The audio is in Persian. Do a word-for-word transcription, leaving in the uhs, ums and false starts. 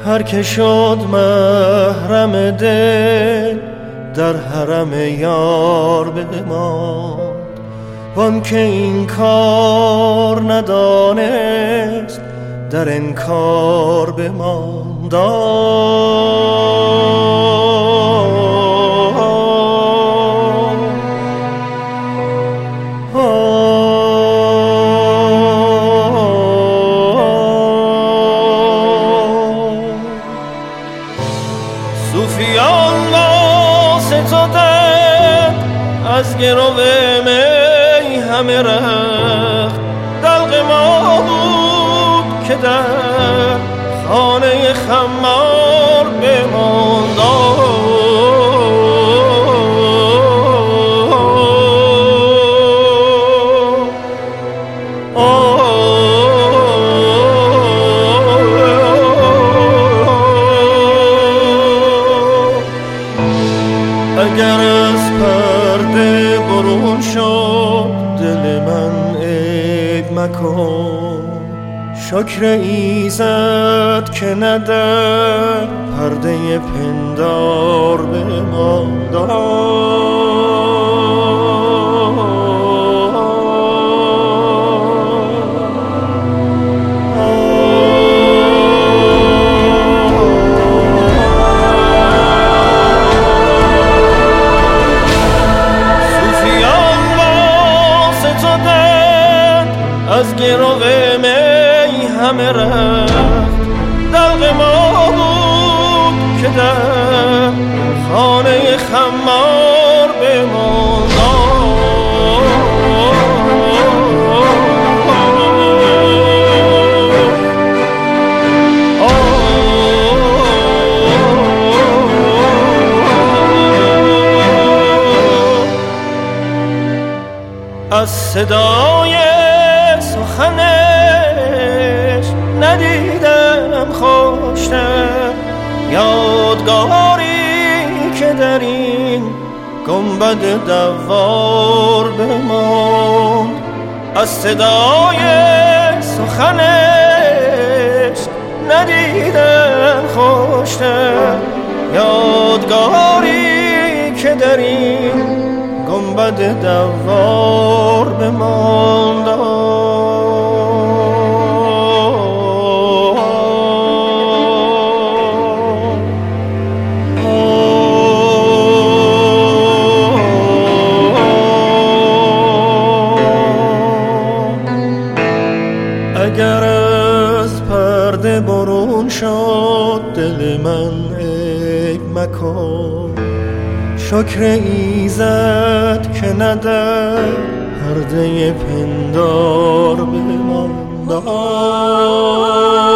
هر که شد محرم دل در حرم یار بماند، وان که این کار ندانست در انکار بماند. صوفیان واسطادند از گرو می همه رخت، دلق ما بود که در خانه خمار بماند. اگر از پرده برون شد دل من عیب مکن، شکر ایزد که نه در پرده پندار بماند. از گرو می همه رخت، دلق ما بود که در خانه خمار بماند. از صدای سخنش ندیدم خوشتر یادگاری که در این گنبد دوار بماند. از صدای سخنش ندیدم خوشتر یادگاری که در این گنبد دوار بماند. اگر از پرده برون شد دل من عیب مکن، شکر ایزد که نه در پرده پندار بماند.